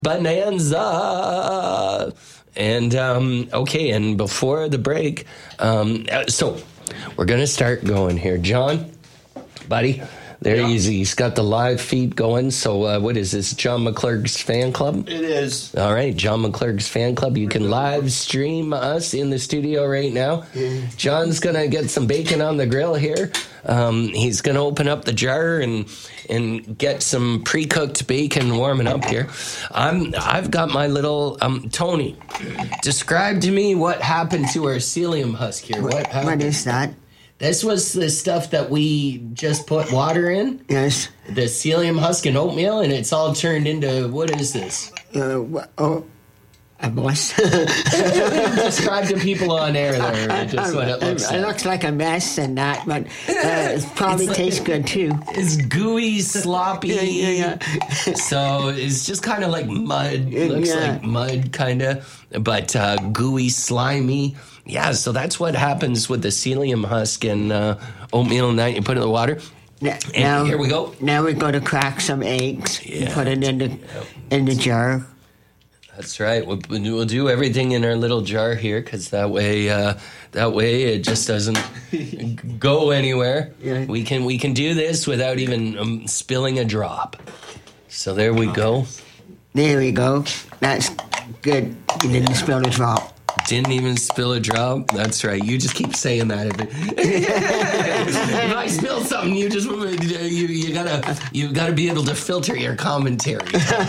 Bonanza. And, okay, and before the break, so we're going to start going here. John, buddy, there he's got the live feed going. So what is this, John McClurg's fan club? It is. All right, John McClurg's fan club. You can live stream us in the studio right now. John's going to get some bacon on the grill here. He's going to open up the jar and get some pre-cooked bacon warming up here. I've got my little Tony. Describe to me what happened to our psyllium husk here. What happened? What is that? This was the stuff that we just put water in. Yes. The psyllium husk and oatmeal, and it's all turned into, what is this? A boss. Describe to people on air there just what it looks like. It looks like a mess and that, but it probably tastes good too. It's gooey, sloppy. Yeah. So it's just kind of like mud. It looks like mud, kind of, but gooey, slimy. Yeah, so that's what happens with the psyllium husk and oatmeal and that. You put it in the water. And here we go. Now we're going to crack some eggs and put it in the jar. That's right. We'll do everything in our little jar here because that way it just doesn't go anywhere. Yeah. We can do this without even spilling a drop. So there we go. There we go. That's good. You didn't spill a drop. Didn't even spill a drop. That's right. You just keep saying that. If I spill something, you gotta be able to filter your commentary.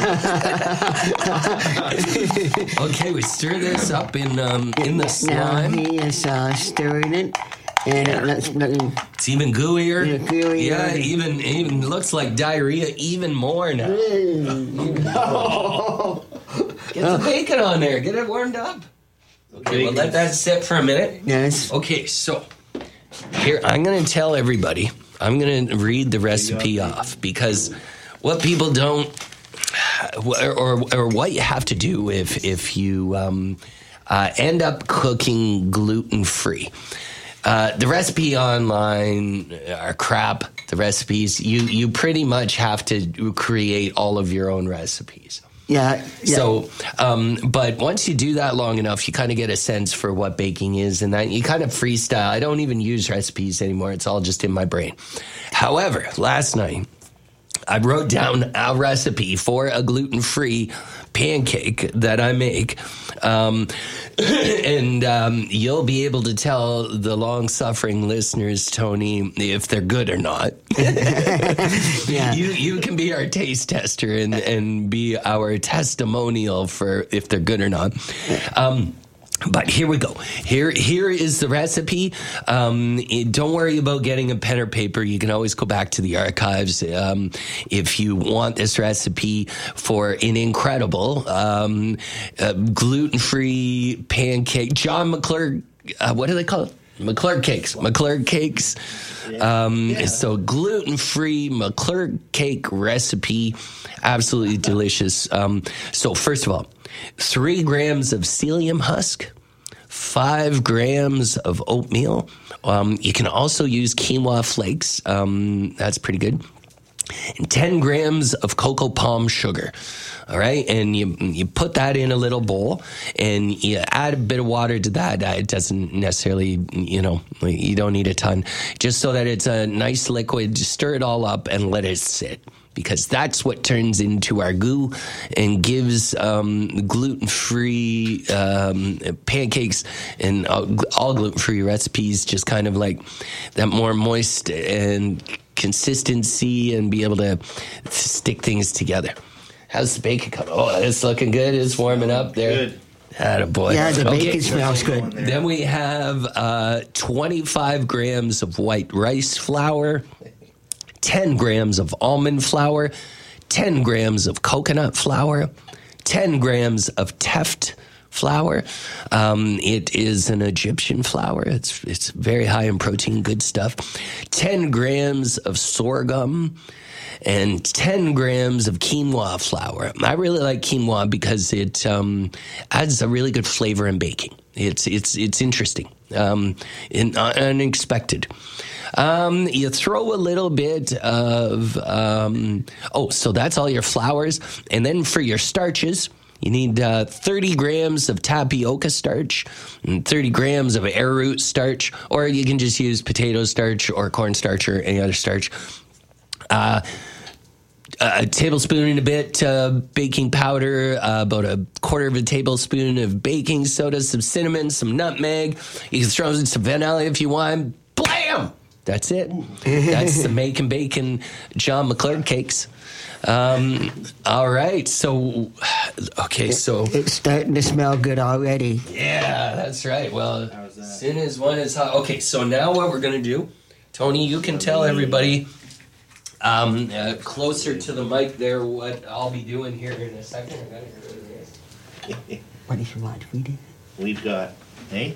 Okay, we stir this up in the slime. Now he is stirring it, and it's even gooier. Yeah, even looks like diarrhea even more now. Get the bacon on there. Get it warmed up. Okay, we'll let that sit for a minute. Yes. Okay, so here I'm going to tell everybody. I'm going to read the recipe off because what people don't, or what you have to do if you end up cooking gluten-free. The recipe online are crap. The recipes you pretty much have to create all of your own recipes. Yeah. So, but once you do that long enough, you kind of get a sense for what baking is, and that you kind of freestyle. I don't even use recipes anymore. It's all just in my brain. However, last night, I wrote down a recipe for a gluten-free pancake that I make. And you'll be able to tell the long-suffering listeners, Tony, if they're good or not. Yeah. You can be our taste tester and be our testimonial for if they're good or not. But here we go. Here is the recipe. Don't worry about getting a pen or paper. You can always go back to the archives if you want this recipe for an incredible gluten-free pancake. John McClurg, what do they call it? McClurg cakes. McClurg cakes. So gluten-free McClurg cake recipe. Absolutely delicious. So first of all, 3 grams of psyllium husk, 5 grams of oatmeal. You can also use quinoa flakes. That's pretty good. And 10 grams of cocoa palm sugar. All right. And you put that in a little bowl and you add a bit of water to that. It doesn't necessarily, you don't need a ton. Just so that it's a nice liquid. Just stir it all up and let it sit. Because that's what turns into our goo and gives gluten-free pancakes and all gluten-free recipes just kind of like that more moist and consistency and be able to stick things together. How's the bacon coming? Oh, it's looking good. It's warming up there. Good. Attaboy. Yeah, the bacon smells good. Then we have 25 grams of white rice flour, 10 grams of almond flour, 10 grams of coconut flour, 10 grams of Teft flour. It is an Egyptian flour. It's very high in protein, good stuff. 10 grams of sorghum and 10 grams of quinoa flour. I really like quinoa because it adds a really good flavor in baking. It's interesting, unexpected. You throw a little bit of, so that's all your flours. And then for your starches, you need 30 grams of tapioca starch and 30 grams of arrowroot starch, or you can just use potato starch or cornstarch or any other starch. A tablespoon and a bit baking powder, about a quarter of a tablespoon of baking soda, some cinnamon, some nutmeg. You can throw in some vanilla if you want. Blam! That's it. That's the Make and Bacon John McClurg cakes. All right. So, okay. So it's starting to smell good already. Yeah, that's right. Well, as soon as one is hot. Okay. So now what we're going to do, Tony, you can tell everybody closer to the mic there what I'll be doing here in a second. I gotta get rid of this. What did you want to do? We've got, hey?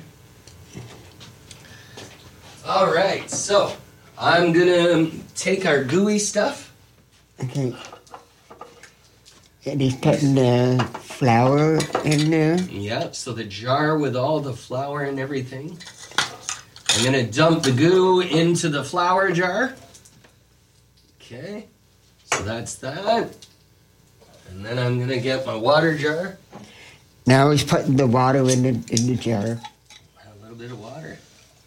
All right, so I'm gonna take our gooey stuff. Okay. And he's putting the flour in there. Yep, so the jar with all the flour and everything. I'm gonna dump the goo into the flour jar. Okay, so that's that. And then I'm gonna get my water jar. Now he's putting the water in the jar. A little bit of water.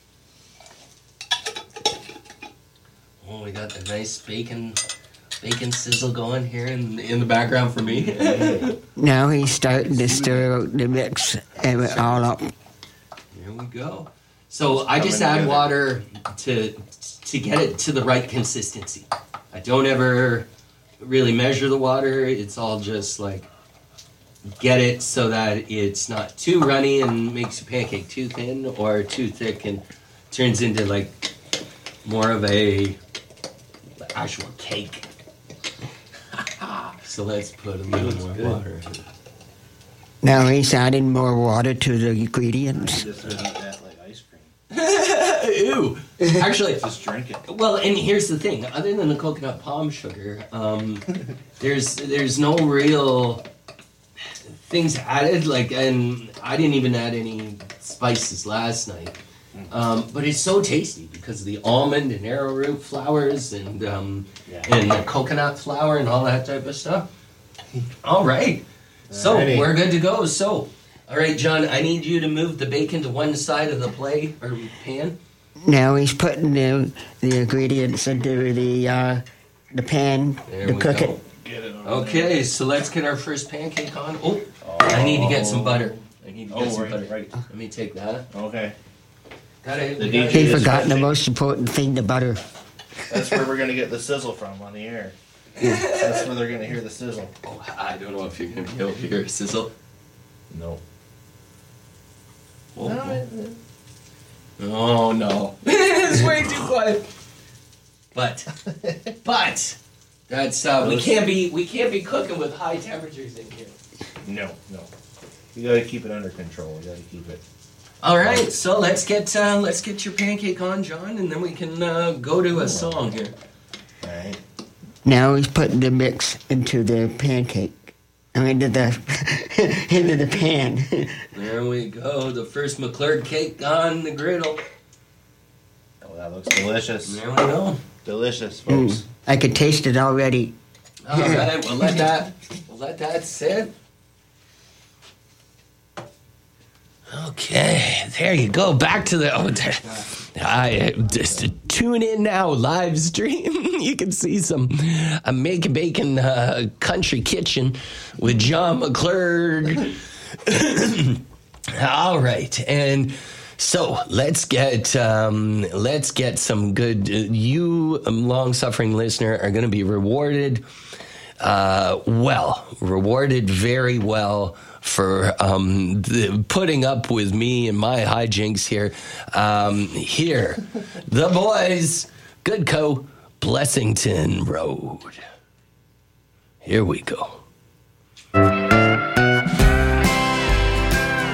Oh, we got the nice bacon sizzle going here in the background for me. Now he's starting to stir the mix all up. Here we go. So I just add water to get it to the right consistency. I don't ever really measure the water. It's all just like get it so that it's not too runny and makes your pancake too thin or too thick and turns into like more of a actual cake. So let's put a little more water. Now he's adding more water to the ingredients. Just eat that like ice cream. Ew. Actually, Just drink it. well, and here's the thing. Other than the coconut palm sugar, there's no real things added. Like, and I didn't even add any spices last night. But it's so tasty because of the almond and arrowroot flours and the coconut flour and all that type of stuff. All right. So Alrighty. we're good to go. So, all right, John, I need you to move the bacon to one side of the plate or pan. Now he's putting the ingredients into the pan There to we cook go. it. Get it on Okay, so let's get our first pancake on. Oh, I need to get some butter. I need to get some butter. right. Let me take that. Okay. Got it. The We got DJ it. He's is forgotten the fishing. most important thing, the butter. That's where we're going to get the sizzle from on the air. That's where they're going to hear the sizzle. Oh, I don't know if you're going to be able to hear a sizzle. No. Oh no, it's way too quiet. But that's we can't be cooking with high temperatures in here. No. You got to keep it under control. You got to keep it. All right, so let's get your pancake on, John, and then we can go to a song here. All right. Now he's putting the mix into the pancake. Into the into the pan. There we go, the first McClurg cake on the griddle. Oh, that looks delicious. There we go. Delicious, folks. I could taste it already. All right, we'll let that sit. Okay, there you go. Back to the just tune in now, live stream. You can see some Make and Bacon Country Kitchen with John McClurg. All right, and so let's get some good. You, long-suffering listener, are going to be rewarded. Rewarded very well for putting up with me and my hijinks here. Here, the boys, Goodco, Blessington Road. Here we go.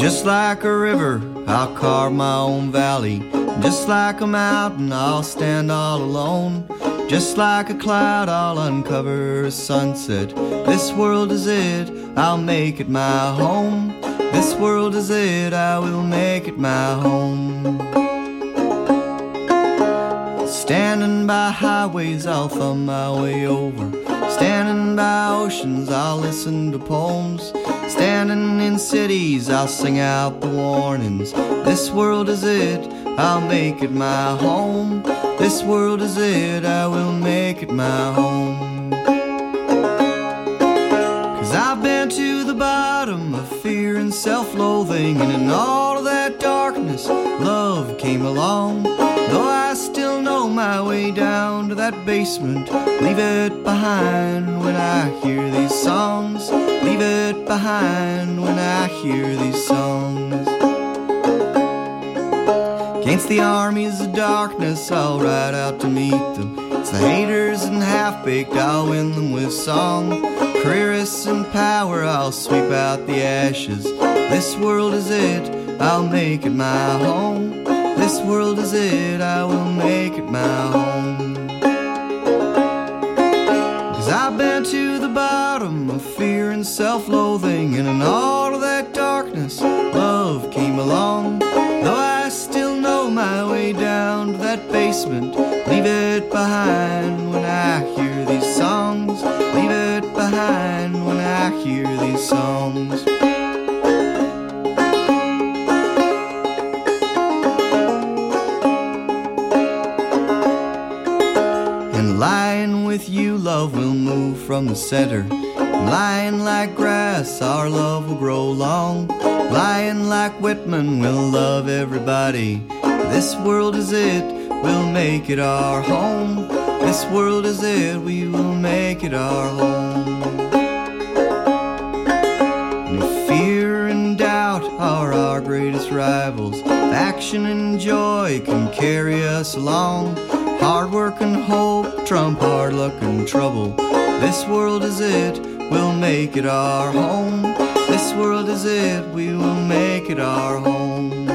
Just like a river, I'll carve my own valley. Just like a mountain, I'll stand all alone. Just like a cloud, I'll uncover a sunset. This world is it, I'll make it my home. This world is it, I will make it my home. Standing by highways, I'll thumb my way over. Standing by oceans, I'll listen to poems. Standing in cities, I'll sing out the warnings. This world is it, I'll make it my home. This world is it, I will make it my home. 'Cause I've been to the bottom of fear and self-loathing, and in all of that darkness, love came along. Though I still know my way down to that basement, leave it behind when I hear these songs. Leave it behind when I hear these songs. Against the armies of darkness, I'll ride out to meet them. It's the haters and half-baked, I'll win them with song. Careerists and power, I'll sweep out the ashes. This world is it, I'll make it my home. This world is it, I will make it my home. 'Cause I've been to the bottom of fear and self-loathing, and in all of that darkness, love came along. Though I still know my way down to that basement, leave it behind when I hear these songs. Leave it behind when I hear these songs. And lying with you, love will move from the center. Lying like grass, our love will grow long. Lying like Whitman, we'll love everybody. This world is it, we'll make it our home. This world is it, we will make it our home. And if fear and doubt are our greatest rivals, action and joy can carry us along. Hard work and hope trump hard luck and trouble. This world is it, we'll make it our home. This world is it, we will make it our home.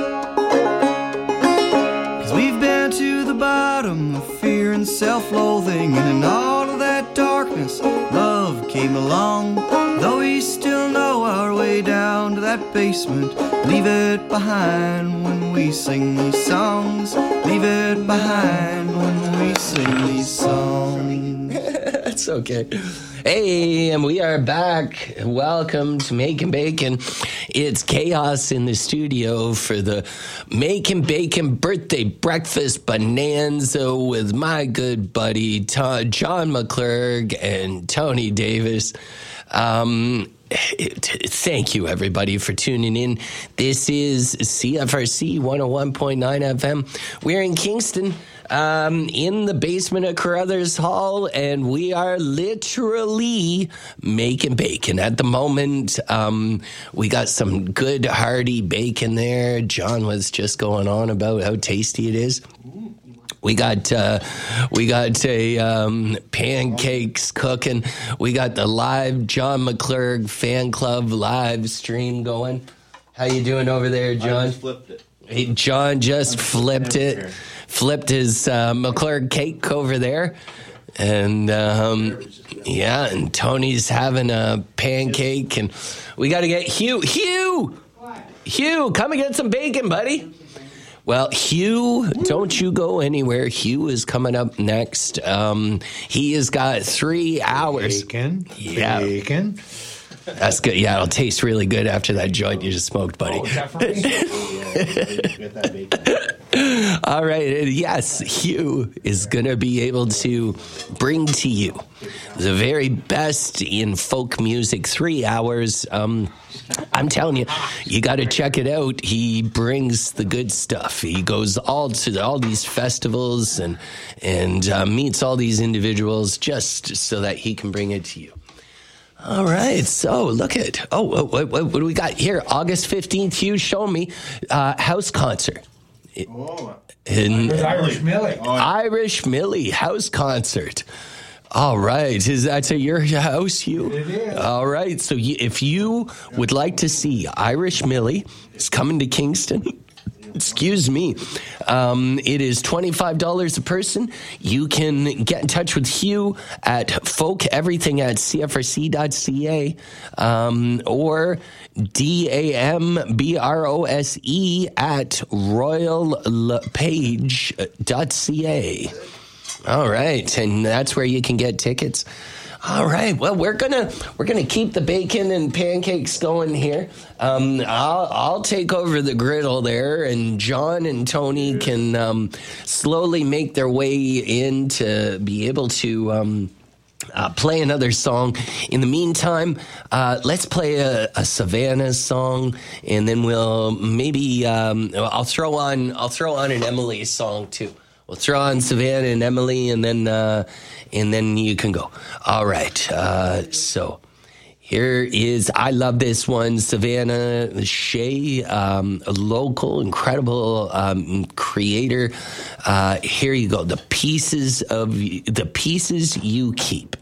'Cause we've been to the bottom of fear and self-loathing, and in all of that darkness, love came along. Though we still know our way down to that basement, leave it behind when we sing these songs. Leave it behind when we sing these songs. That's okay. Hey, and we are back. Welcome to Making Bacon. It's chaos in the studio for the Making Bacon birthday breakfast bonanza with my good buddy John McClurg and Tony Davis. Thank you, everybody, for tuning in. This is CFRC 101.9 FM. We're in Kingston, in the basement of Carruthers Hall, and we are literally making bacon at the moment. We got some good hearty bacon there. John was just going on about how tasty it is. We got pancakes cooking. We got the live John McClurg fan club live stream going. How you doing over there, John? I just flipped it. Hey, John just flipped it. Flipped his McClurg cake over there. And yeah, and Tony's having a pancake, and we got to get Hugh. Hugh, come and get some bacon, buddy. Well, Hugh, don't you go anywhere. Hugh is coming up next. He has got 3 hours. Bacon. Yeah. Bacon. That's good. Yeah, it'll taste really good after that joint you just smoked, buddy. Oh, definitely. Get that bacon. All right. Yes, Hugh is going to be able to bring to you the very best in folk music. 3 hours. I'm telling you, you got to check it out. He brings the good stuff. He goes to all these festivals and meets all these individuals just so that he can bring it to you. All right, so look at what do we got here? August 15th, Hugh, show me house concert. Oh, In With Irish Millie. Irish Millie house concert. All right. Is that at your house, Hugh? It is. All right. So if you would like to see Irish Millie, it's coming to Kingston. Excuse me. It is $25 a person. You can get in touch with Hugh at folkeverything@cfrc.ca or DAMBROSE at royallepage.ca. All right, and that's where you can get tickets. All right. Well, we're gonna keep the bacon and pancakes going here. I'll take over the griddle there, and John and Tony can slowly make their way in to be able to play another song. In the meantime, let's play a Savannah song, and then we'll maybe I'll throw on an Emily song too. We'll throw on Savannah and Emily, and then you can go. All right. So here is, I love this one, Savannah Shea, a local, incredible creator. Here you go. The pieces you keep.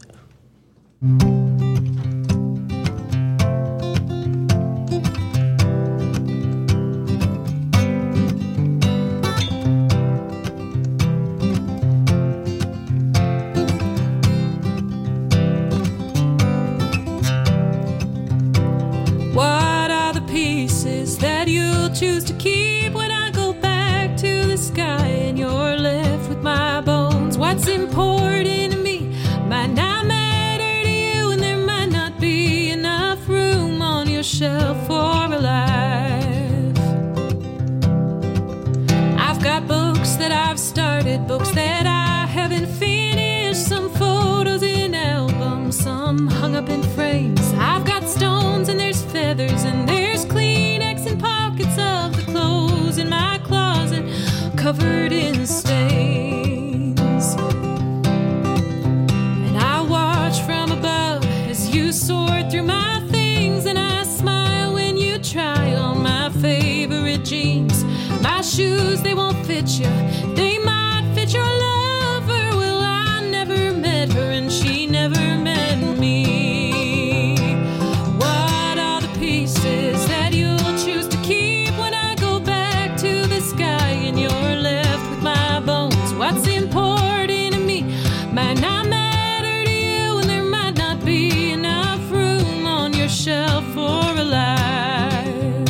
Choose to keep when I go back to the sky and you're left with my bones. What's important to me might not matter to you, and there might not be enough room on your shelf for a life. I've got books that I've started, books that I haven't finished, some photos in albums, some hung up in frames. I've got stones and there's feathers and there's Kleenex and pockets of the clothes in my closet covered in stains. And I watch from above as you sort through my things, and I smile when you try on my favorite jeans. My shoes, they won't fit you, they might fit your lover. Well, I never met her and she never met me. What are the pieces that you'll choose to keep when I go back to the sky and you're left with my bones? What's important to me might not matter to you, and there might not be enough room on your shelf for a life.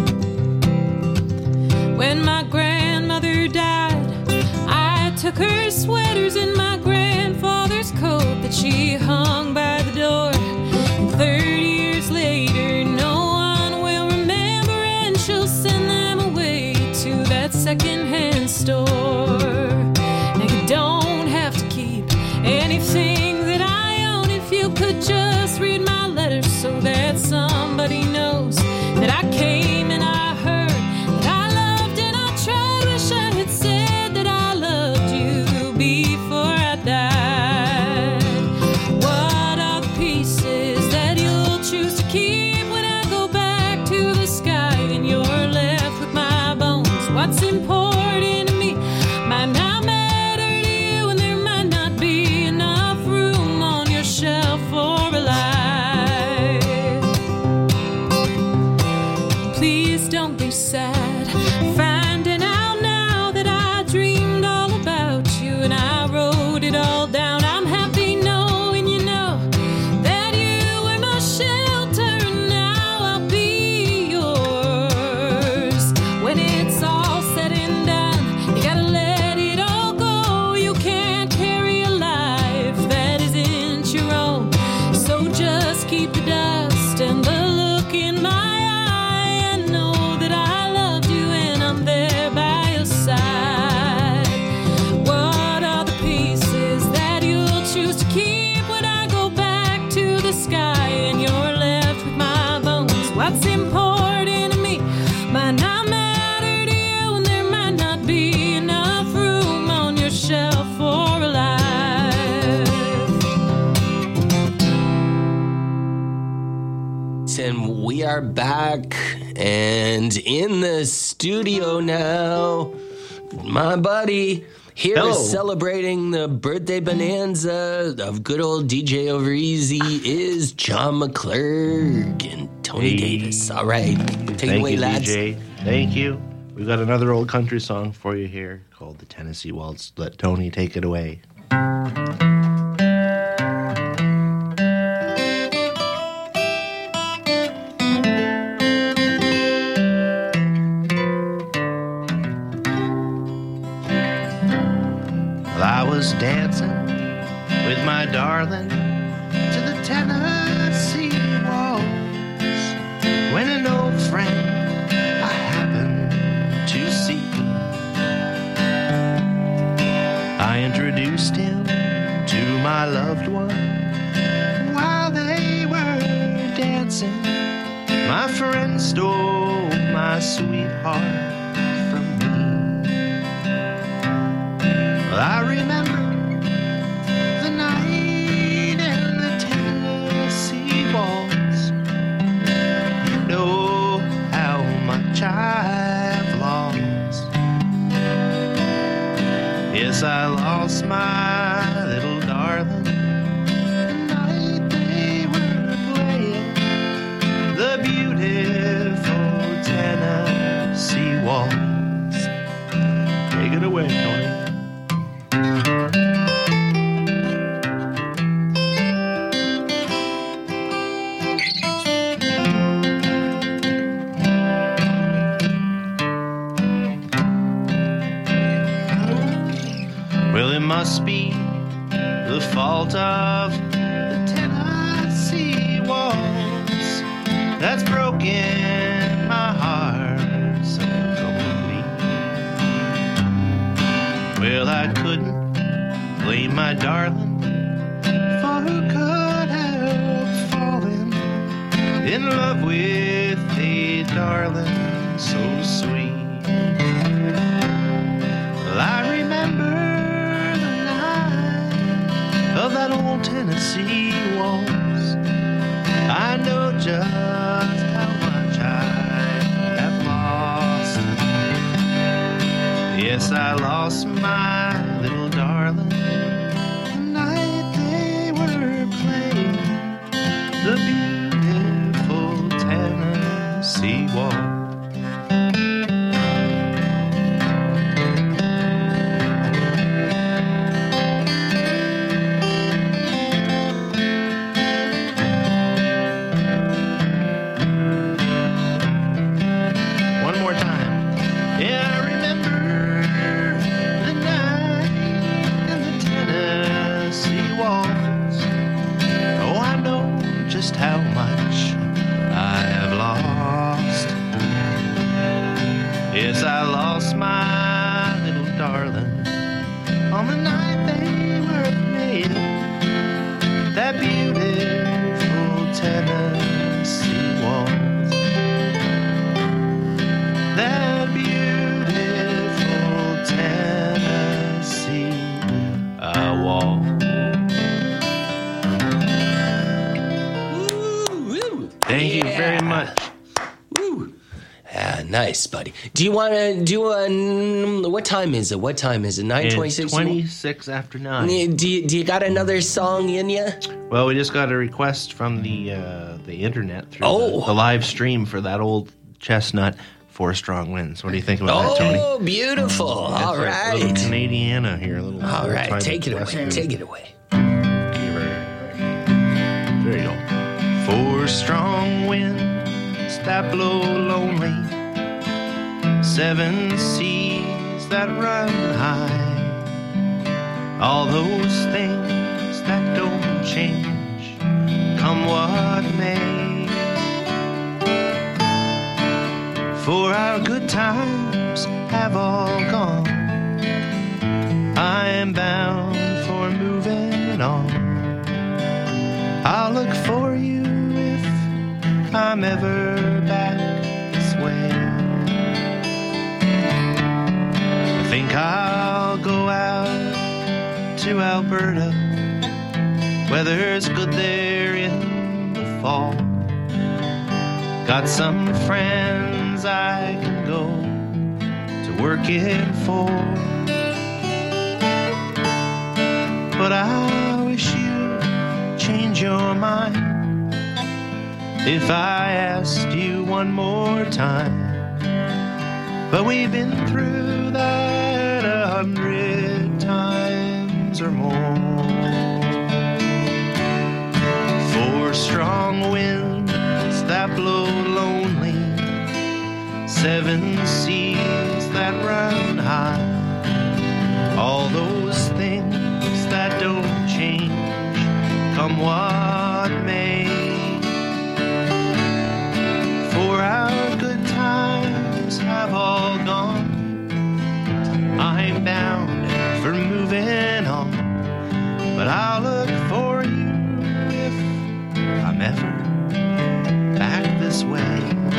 When my grandmother died, I took her sweaters and my grandfather's coat that she hung by the door. And 30 years later, no one will remember, and she'll send them away to that secondhand store. Now you don't have to keep anything that I own if you could just read my letters so that somebody knows that I came and I heard that I loved and I tried. Wish I had said that I loved you before I died. What are the pieces that you'll choose to keep when I go back to the sky and you're left with my bones? What's important to me might not matter to you, and there might not be enough room on your shelf for a life. Please don't be sad finding out now that I dreamed all about you and I wrote it all down. I'm happy knowing you know that you were my shelter, and now I'll be yours. When it's all said and done, you gotta let it all go. You can't carry a life that isn't your own, so just keep the dust and the look in my eye, and know that I loved you and I'm there by your side. What are the pieces that you'll choose to keep when I go back to the sky and you're left with my bones? What's important to me might not matter to you, and there might not be enough room on your shelf for a life. And we are back and in the studio now. My buddy, Here Hello. celebrating the birthday bonanza of good old DJ Over Easy is John McClurg and Tony Davis. All right. Take it away, lads. DJ. Thank you. We've got another old country song for you here called the Tennessee Waltz. Let Tony take it away. Well, I was dancing with my darling to the Tennessee Waltz when an old friend I happened to see. I introduced him to my loved one. While they were dancing, my friend stole my sweetheart from me. Well, I remember the night in the Tennessee Waltz. You know how much I've lost. Yes, I lost my little darling the night they were playing the beautiful Tennessee Waltz. Take it away, Tony. Well, it must be the fault of the Tennessee Waltz that's broken my heart so complete. Well, I couldn't blame my darling, for who could help falling in love with a darling so sweet. Well, I remember of that old Tennessee waltz. I know just how much I have lost. Yes, I lost my little darling the night they were playing the beautiful Tennessee waltz. How much I have lost. Yes, I lost my little darling on the night they were playing that beautiful Tennessee waltz. That beautiful Tennessee waltz. Thank you very much. Woo. Nice, buddy. Do you want to do what time is it? 9:26? 26 after 9. Do you got another song in you? Well, we just got a request from the internet through Oh. the live stream for that old chestnut, Four Strong Winds. What do you think about that, Tony? Oh, beautiful. All That's a little right. Canadiana here. A little All right. old-time Take it away. Western. Take it away. There you go. Four strong winds that blow lonely, 7 seas that run high, all those things that don't change, come what may. For our good times have all gone, I am bound for moving on. I'll look for you if I'm ever back this way. I think I'll go out to Alberta. Weather's good there in the fall. Got some friends I can go to work it for. but I wish you'd change your mind if I asked you one more time. But we've been through that 100 times or more. 4 strong winds that blow lonely, 7 seas that run high, all those things that don't change, come what may. For our good times have all gone, I'm bound for moving on, but I'll look for you if I'm ever back this way.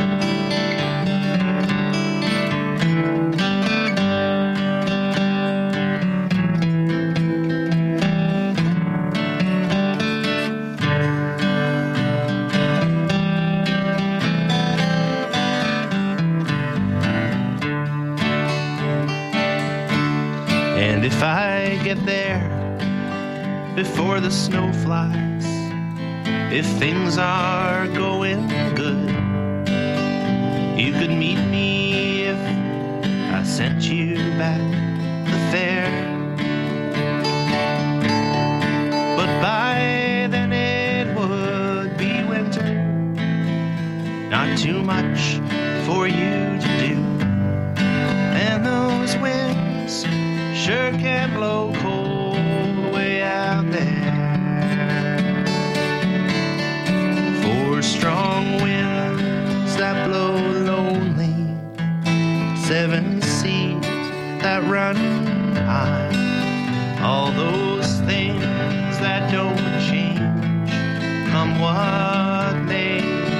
And if I get there before the snow flies, if things are going good, you could meet me if I sent you back the fare. But by then it would be winter, not too much for you to do, and those winds sure can blow cold way out there. 4 strong winds that blow lonely, 7 seas that run high, all those things that don't change, come what may.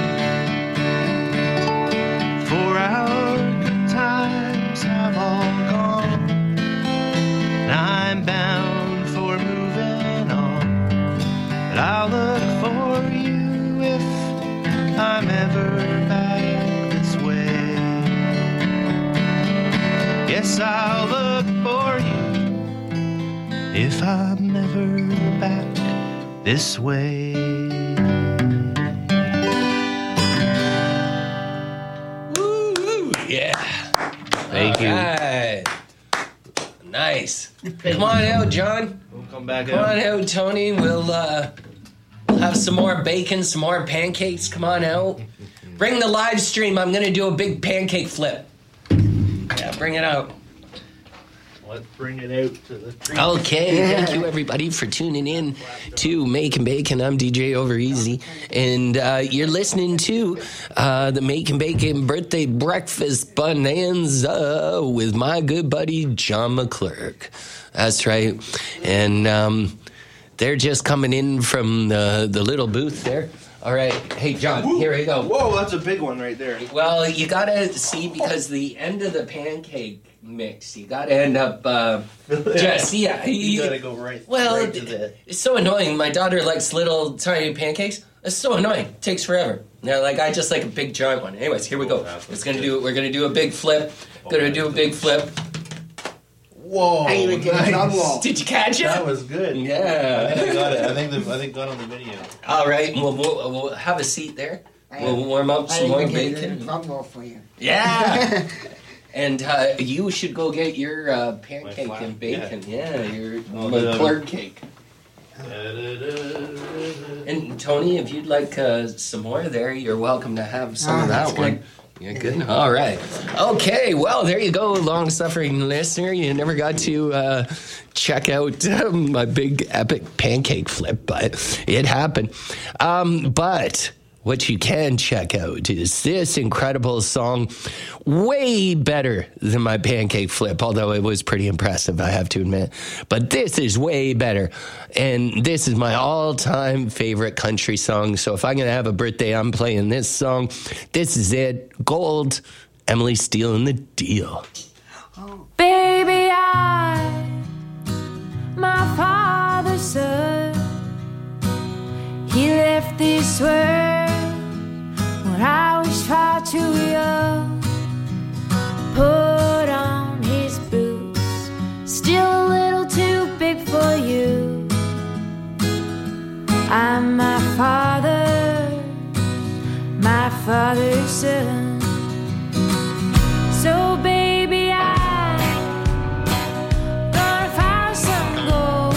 For our good times have all gone, I'm bound for moving on, but I'll look for you if I'm ever back this way. Yes, I'll look for you if I'm ever back this way. Woo! Yeah. Thank you. Right. Nice. Come on out, John. We'll come back Come on out. out, Tony. We'll have some more bacon, some more pancakes. Come on out. Bring the live stream. I'm going to do a big pancake flip. Yeah, bring it out. Let's bring it out to the tree. Okay, thank you everybody for tuning in to Making Bacon. I'm DJ Over Easy, and you're listening to the Making Bacon Birthday Breakfast Bonanza with my good buddy John McClurg. That's right, and they're just coming in from the little booth there. All right, hey John, Woo. here we go. Whoa, that's a big one right there. Well, you gotta see, because the end of the pancake mix, you gotta end up just yeah. You gotta go right. Well, right to the. it's so annoying. My daughter likes little tiny pancakes. It's so annoying. It takes forever. Now, like, I just like a big giant one. Anyways, here we go. We're gonna do a big flip. Gonna do a big flip. Whoa! I even did a drum roll. Did you catch it? That was good. Yeah. I think I got it. I think got on the video. All right. We'll have a seat there. We'll warm up some more I even did a bacon. drum roll for you. Yeah. And you should go get your pancake flat, and bacon. Yeah, your Oh, McClurg cake. And Tony, if you'd like some more there, you're welcome to have some of that that's one. good. You're good? All right. Okay, well, there you go, long-suffering listener. You never got to check out my big epic pancake flip, but it happened. But what you can check out is this incredible song, way better than my pancake flip, although it was pretty impressive, I have to admit. But this is way better, and this is my all-time favorite country song. So if I'm going to have a birthday, I'm playing this song. This is it, Gold, Emily Steele and the Deal. Baby, my father said he left this world when I was far too young. Put on his boots, still a little too big for you. listen. So baby, I'm gonna find some gold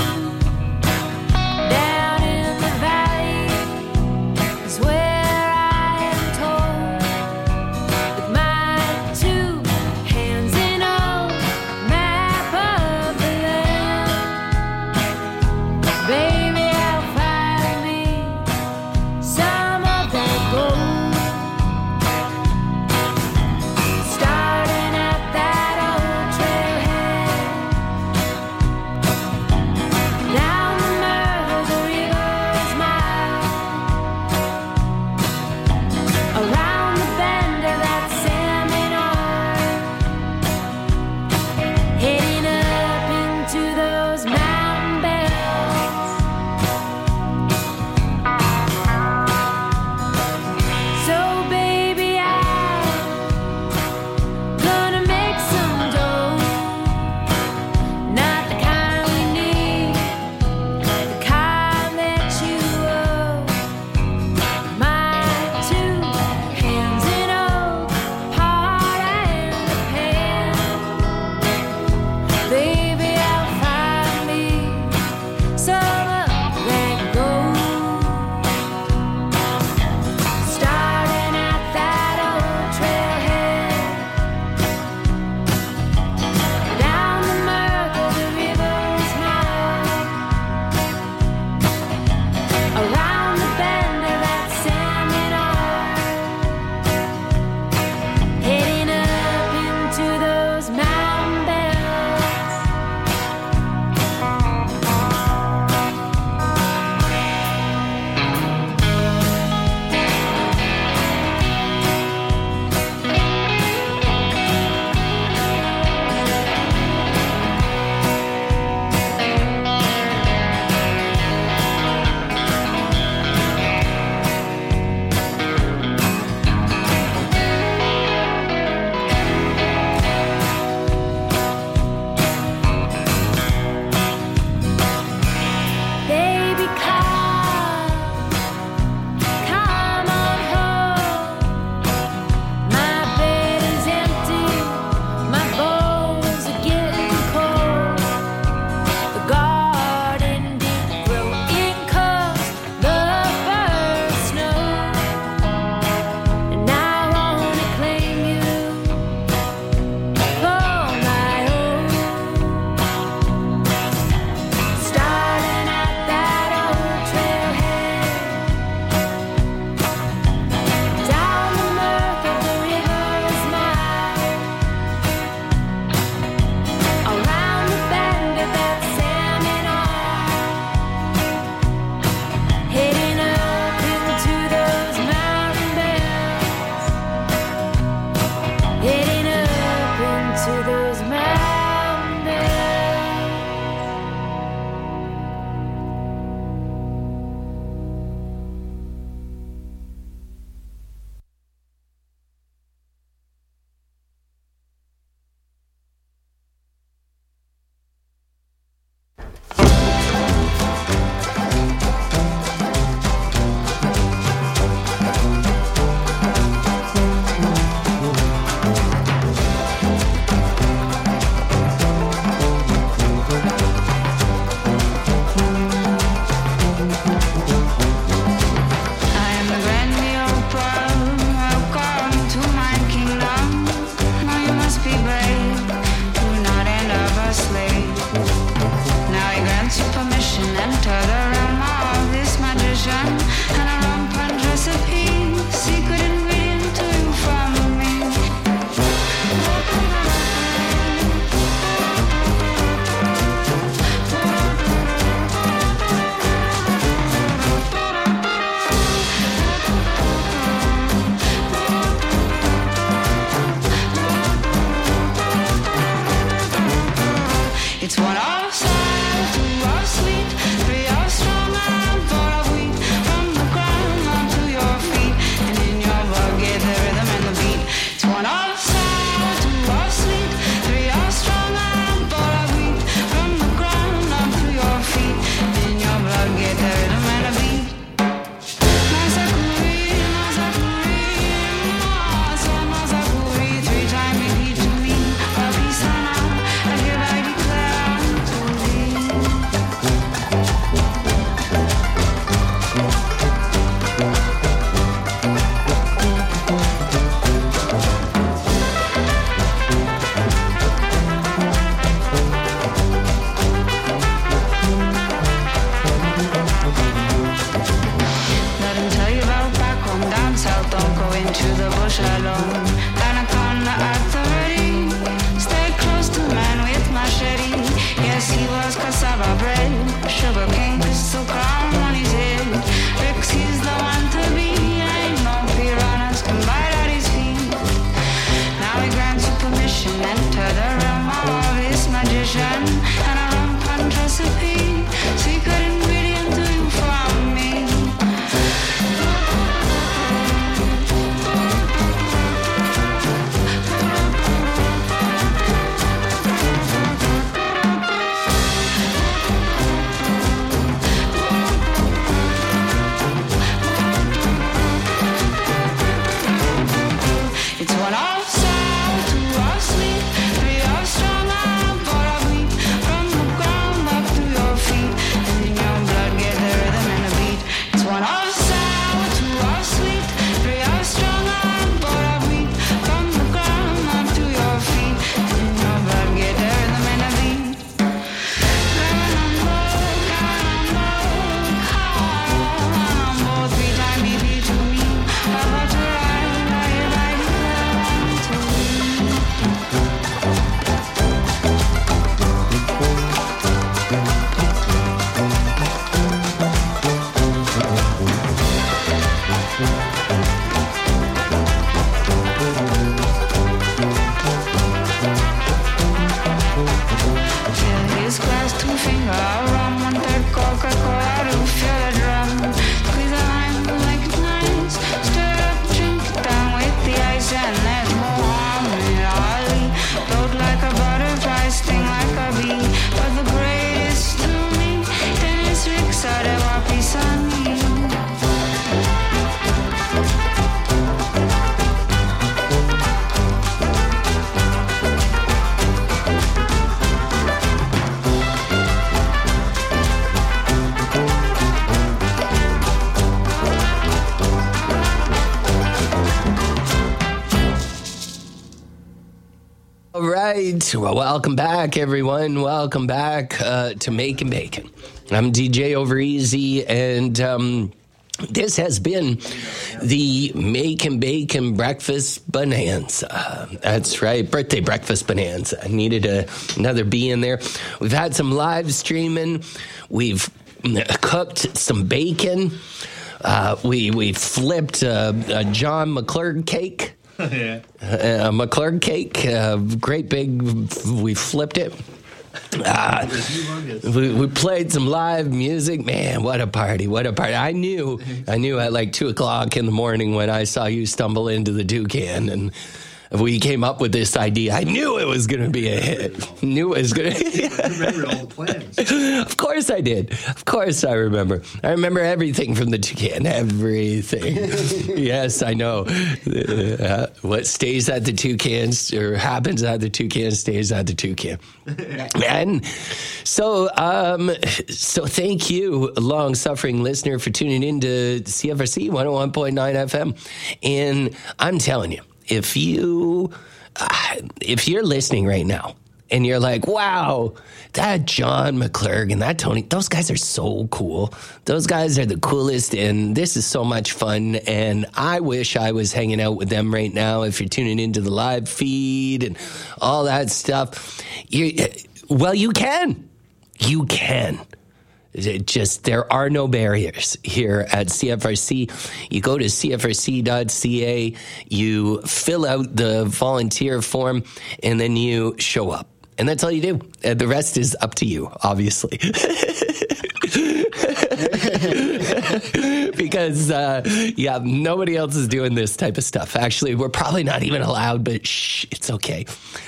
down in the valley is where I am told, with my two hands in a map of the land. Baby, I'll find me some of that gold. Starting at that old trailhead, down the Myrtle River's mile, around the bend of that salmon arm, heading up into those mountain bells. So baby, I'm gonna make some dough, not the kind we need, the kind that you owe. My two hands in a pot and a pan. Baby, I'll find me some of that gold. Starting at that old trailhead, down the Myrtle River's mile, around the bend of that salmon arm, heading up into those mountain bells. Baby, come on home. My bed is empty, my bones are getting cold. The garden did grow in 'cause the first snow, and I wanna claim you for my own. Starting at that old trailhead, down the Myrtle River's mile, around the bend of that salmon arm, heading up into those mountain bells, heading up into those mountain bells. I am the Granny Oprah. Welcome to my kingdom. Now you must be brave. Do not end up a slave. Now I grant you permission. Enter the realm of this magician. And a rampant recipe. Secret ingredient to you from me. It's one of sour, two of sweet, three of strong, and four of wheat. From the ground onto your feet, and in your blood get the rhythm and the beat. It's one of sour, two of sweet, three of strong, and four of wheat. From the ground onto your feet, and in your blood get the rhythm and the beat. My Zachary, one of sound, two of sleep, three of strong arm, four of weak. From the ground up to your feet, and in your blood get the rhythm and the beat. It's one of sound, two of sleep, three of strong arm, four of weak. From the ground up to your feet, and in your blood get the rhythm and the beat. His glass, two-finger, rum, one-third Coca-Cola, to feel the drum. Squeeze a lime, make it nice. Stir it up, drink it down with the ice, and there's more harmony. Ollie, float like a butterfly, sting like a bee. But the greatest to me, Dennis Ricks, de Wapi Sunny. All right. Well, welcome back, everyone. Welcome back to Making Bacon. I'm DJ Overeasy, and this has been the Making Bacon Breakfast Bonanza. That's right, birthday breakfast bonanza. I needed another B in there. We've had some live streaming. We've cooked some bacon. We flipped a John McClurg cake. Yeah. McClurg cake, great big. We flipped it. We played some live music. Man, what a party! What a party! I knew at like 2:00 in the morning when I saw you stumble into the Toucan, and we came up with this idea. I knew it was going to be a hit. Knew it was going to. You remembered all the plans. Of course I did. Of course I remember. I remember everything from the Toucan. Everything. Yes, I know. What stays at the Toucan or happens at the Toucan stays at the Toucan. And so thank you, long-suffering listener, for tuning in to CFRC 101.9 FM. And I'm telling you, if you're listening right now and you're like, wow, that John McClurg and that Tony, those guys are so cool. Those guys are the coolest, and this is so much fun, and I wish I was hanging out with them right now. If you're tuning into the live feed and all that stuff, you can. You can. There are no barriers here at CFRC. You go to cfrc.ca, you fill out the volunteer form, and then you show up. And that's all you do. The rest is up to you, obviously. Because, nobody else is doing this type of stuff. Actually, we're probably not even allowed, but shh, it's okay.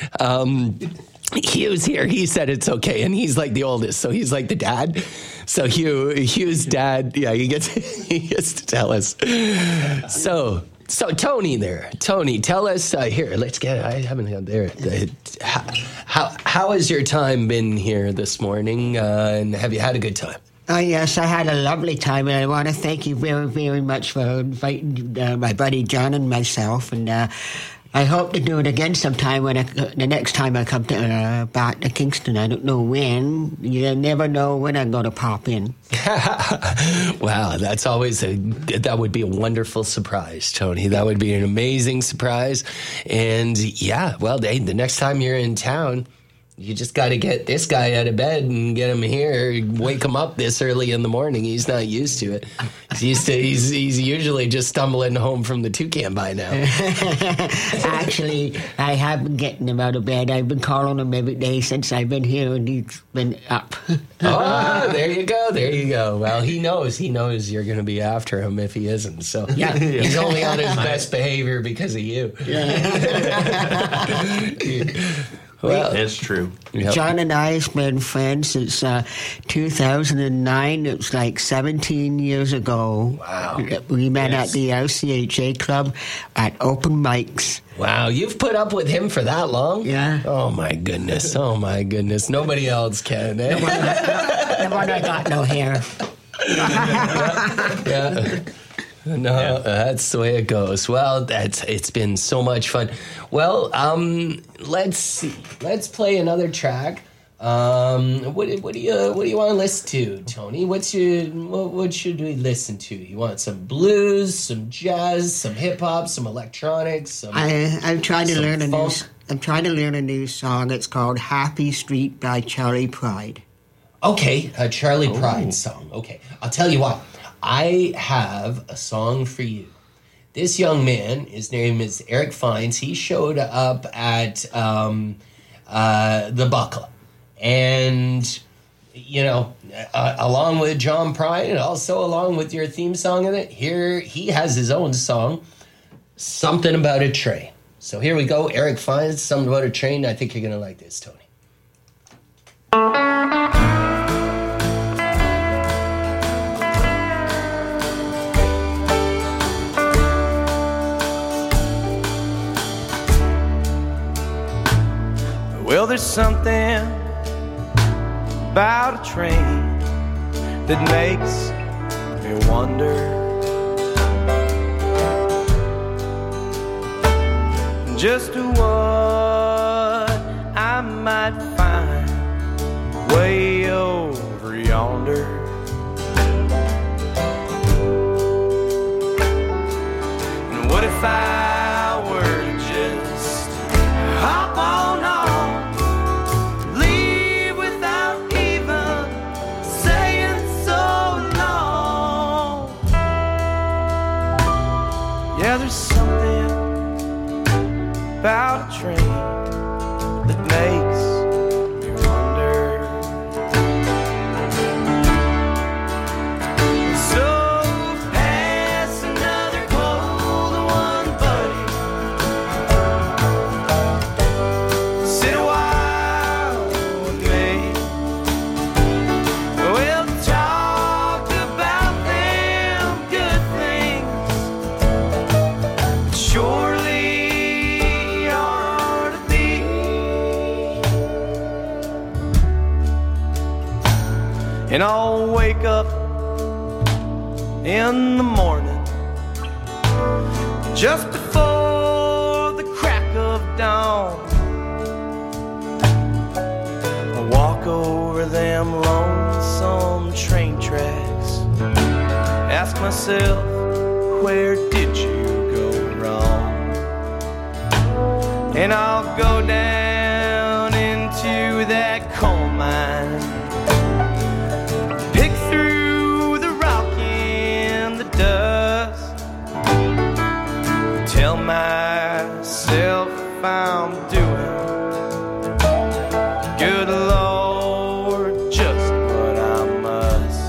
Hugh's here. He said it's okay, and he's like the oldest, so he's like the dad. So Hugh's dad, yeah, he gets to tell us. So Tony, tell us here. Let's get. I haven't got there. How has your time been here this morning? And have you had a good time? Oh, yes, I had a lovely time, and I want to thank you very, very much for inviting my buddy John and myself, and I hope to do it again sometime the next time I come back to Kingston. I don't know when. You never know when I'm going to pop in. Wow, that would be a wonderful surprise, Tony. That would be an amazing surprise. And yeah, well, the next time you're in town, you just got to get this guy out of bed and get him here. Wake him up this early in the morning. He's not used to it. He's usually just stumbling home from the Toucan by now. Actually, I have been getting him out of bed. I've been calling him every day since I've been here, and he's been up. Oh, there you go. Well, he knows you're going to be after him if he isn't. So yeah, he's only on his best behavior because of you. Yeah. Well, It's true. yep. John and I have been friends since 2009. It was like 17 years ago. Wow. We met Yes. at the LCHA club at open mics. Wow, you've put up with him for that long? Yeah. Oh my goodness. Oh my goodness. Nobody else can. Eh? The one I got no hair. Yeah. No, that's the way it goes. Well, it's been so much fun. Well, let's see. Let's play another track. What do you want to listen to, Tony? What should we listen to? You want some blues, some jazz, some hip hop, some electronics? Some, I'm trying to some learn funk? I'm trying to learn a new song. It's called "Happy Street" by Charlie Pride. Okay, a Charlie Pride song. Okay, I'll tell you what. I have a song for you. This young man, his name is Eric Fines. He showed up at the Buckle. And, you know, along with John Prine and also along with your theme song in it, here he has his own song, Something About a Train. So here we go. Eric Fines, Something About a Train. I think you're going to like this, Tony. Well, there's something about a train that makes me wonder just what I might find way over yonder. And what if I were to just hop on there's something about a train that makes me wonder. So pass another cold one, buddy. Sit a while with me. We'll talk about them good things. Surely ought to be. And I'll wake up in the morning just before the crack of dawn. I'll walk over them lonesome train tracks, ask myself, where did you go wrong? And I'll go down into that coal mine, pick through the rock and the dust, tell myself I'm doing good, Lord, just what I must.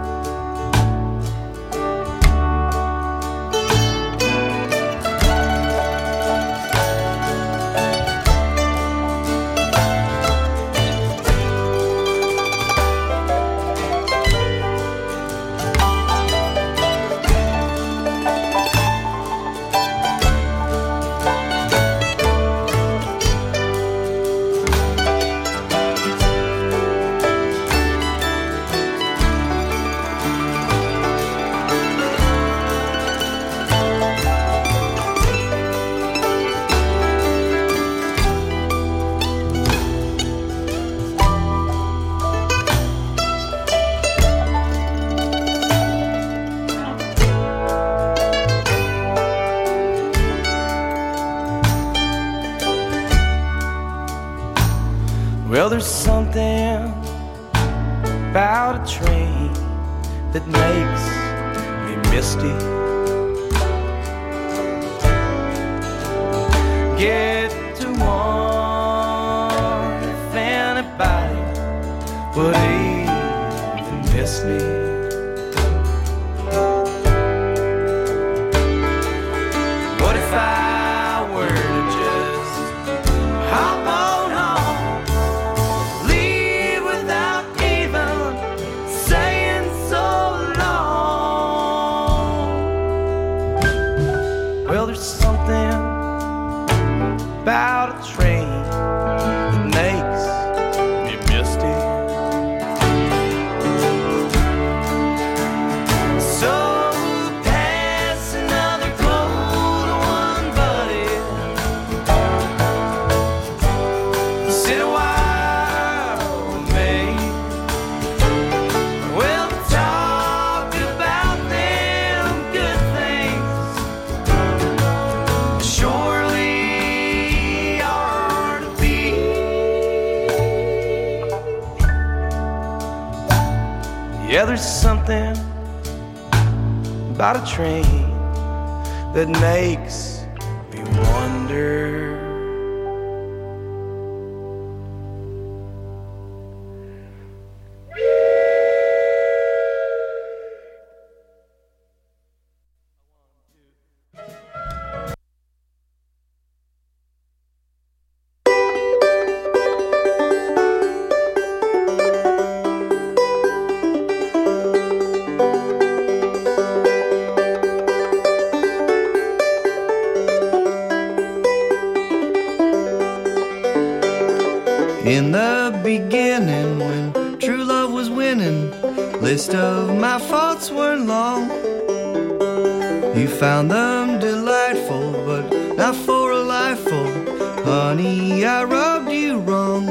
Well, there's something about a train that makes me misty. Get to wonder if anybody would even miss me. What if I were to just hop on home? about a train that makes me misty. So pass another cold one, buddy. Sit a while with me. We'll talk about them good things. Surely are to be. Yeah, there's something about a train that makes me wonder. In the beginning, when true love was winning, list of my faults weren't long. You found them delightful, but not for a lifeful. Honey, I rubbed you wrong.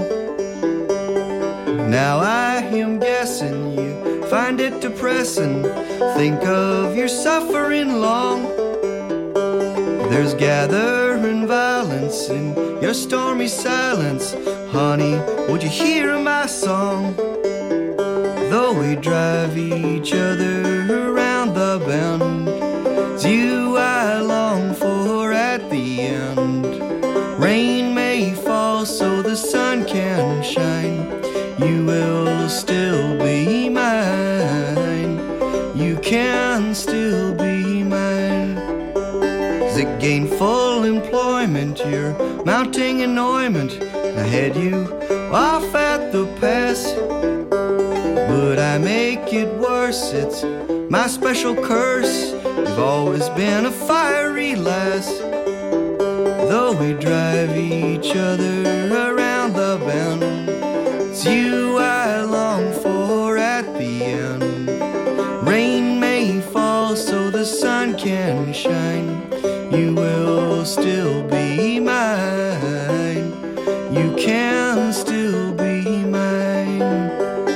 Now I am guessing you find it depressing. Think of your suffering long. There's gathering violence in your stormy silence. Honey, would you hear my song? Though we drive each other around the bend, it's you I long for at the end. Rain may fall so the sun can shine. You will still be mine. You can still be mine. Is it gainful employment, your mounting annoyment? I had you off at the pass, but I make it worse. It's my special curse. You've always been a fiery lass. Though we drive each other around the bend, it's you I long for at the end. Rain may fall so the sun can shine. You will still be mine. You can still be mine.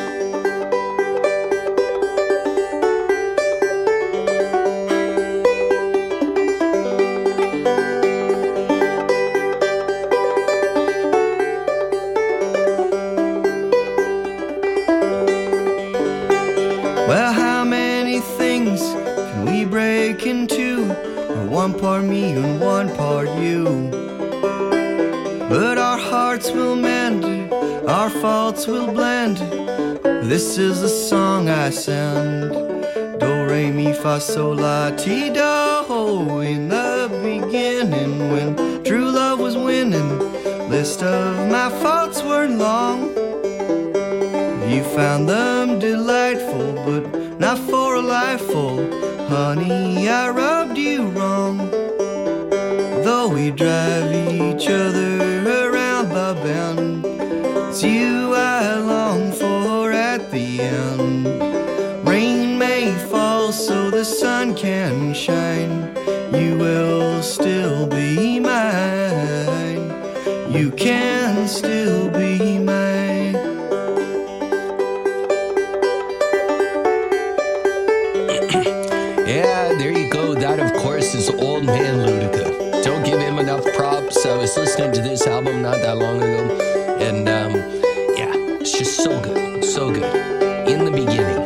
Well, how many things can we break into? One part me and one part you. But our hearts will mend, our faults will blend. This is the song I send. Do, re, mi, fa, sol, la, ti, do. In the beginning, when true love was winning, list of my faults weren't long. You found them delightful, but not for a lifeful. Honey, I rubbed you wrong. Though we drive each other around the bend, it's you I long for at the end. Rain may fall so the sun can shine. You will still be mine. You can still be mine. Yeah, there you go. That, of course, is Old Man Ludica. Don't give him enough props. I was listening to this album not that long ago, and yeah, it's just so good, so good. In the beginning.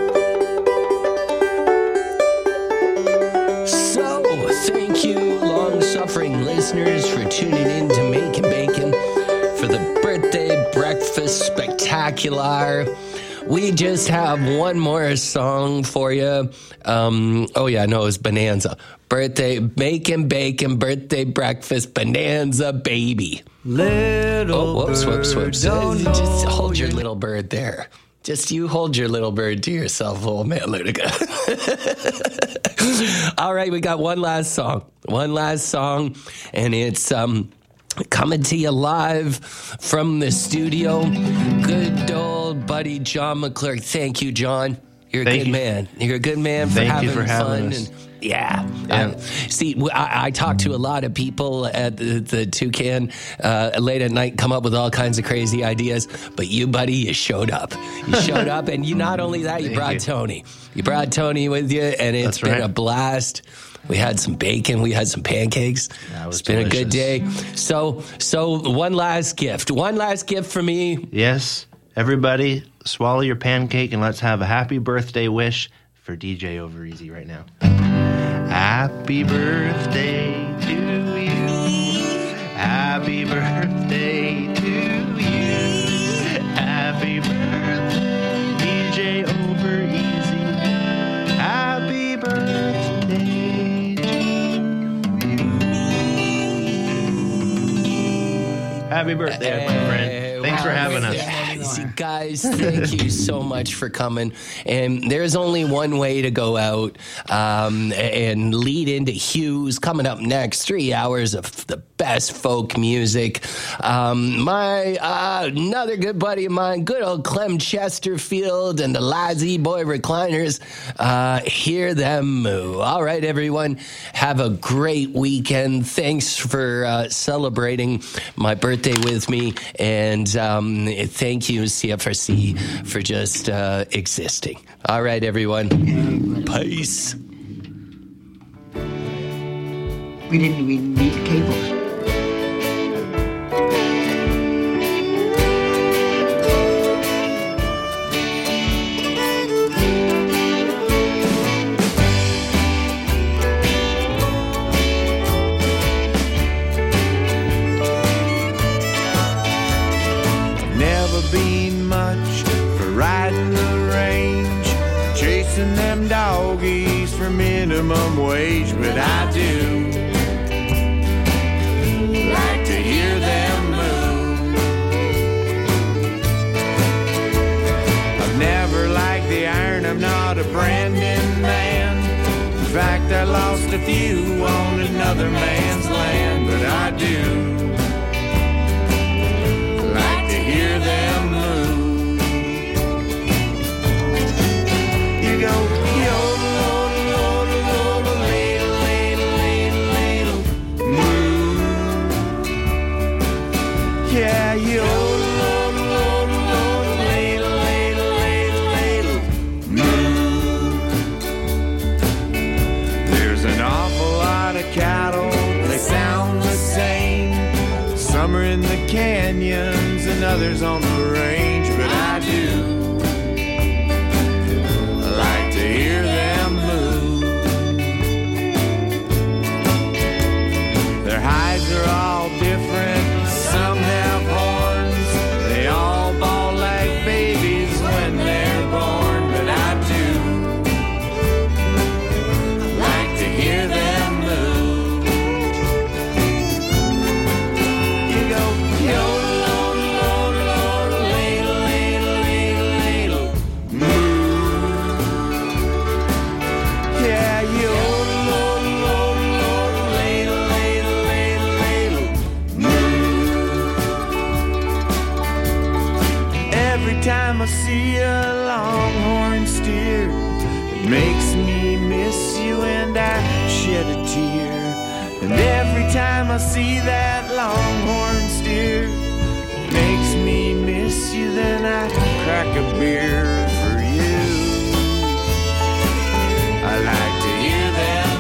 So, thank you, long-suffering listeners, for tuning in to Making Bacon for the birthday breakfast spectacular. We just have one more song for you. Oh yeah, no, it's Bonanza. Birthday, Making Bacon, birthday breakfast, Bonanza, baby. Little whoops. don't know Just hold your little bird there. Just you hold your little bird to yourself, Old Man Ludica. All right, we got one last song, and it's Coming to you live from the studio. Good old buddy John McClure. Thank you, John. You're a good man. You're a good man for having fun. Us. And see, I talk to a lot of people at the Toucan late at night, come up with all kinds of crazy ideas. But you, buddy, you showed up. You showed up, and you not only that, you brought Tony. You brought Tony with you, and it's been a blast. We had some bacon. We had some pancakes. It's been a good day. So one last gift. One last gift for me. Yes, everybody, swallow your pancake and let's have a happy birthday wish for DJ Over Easy right now. Happy birthday to you. Happy birthday to you. Happy birthday, DJ Over Easy. Happy birthday to you. Happy birthday, my friend. Thanks for having us. Guys, thank you so much for coming. And there's only one way to go out and lead into Hughes coming up next. 3 hours of the best folk music. Another good buddy of mine, good old Clem Chesterfield and the Lazy Boy Recliners. Hear them moo. All right, everyone. Have a great weekend. Thanks for celebrating my birthday with me. And thank you, CFRC, for just existing. All right, everyone. Peace. We didn't even need cables. Them doggies for minimum wage, but I do like to hear them move. I've never liked the iron, I'm not a Brandon man. In fact, I lost a few on another man's land, but I do like to hear them move. You go, yodel, yodel, yodel, yodel, ladle, ladle, ladle, ladle, moo. Yeah, yodel, yodel, yodel, yodel, ladle, ladle, ladle, ladle, moo. There's an awful lot of cattle, they sound the same. Some are in the canyons and others on the range, but I do hear them move. Their hides are all different, some have horns. They all bawl like babies when they're born, but I do like to hear them move. You go, yodel, yodel, yodel, yodel, ladle, ladle, ladle, ladle, moo. Yeah, yodel, yodel, yodel, yodel, ladle, ladle, ladle, ladle, moo. Every time I see a longhorn steer, it makes me miss you and I shed a tear. And every time I see that longhorn steer, it makes me miss you, then I crack a beer for you. I like to hear them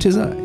HSI.